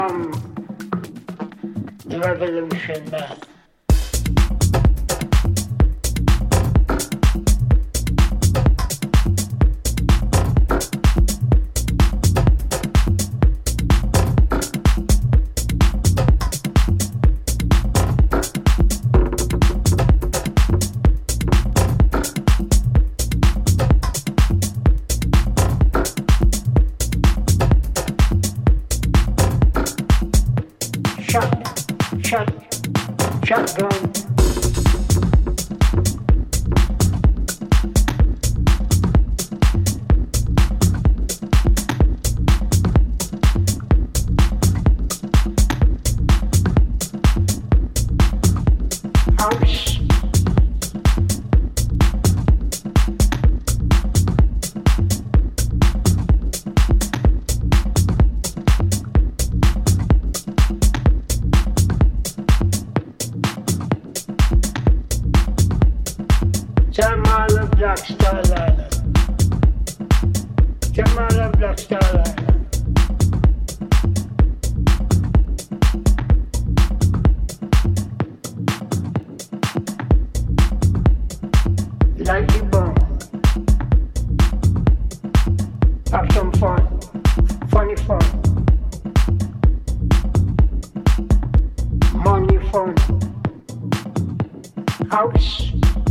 The revolution man. Shotgun. House. Jamala Black Star Liner. Jamala Black Star Liner. Lightly bomb. Have some fun. Funny fun. Money fun. House.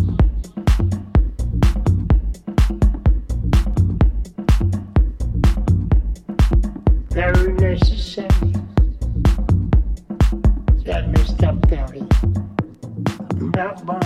Very necessary. That Mr. Perry. That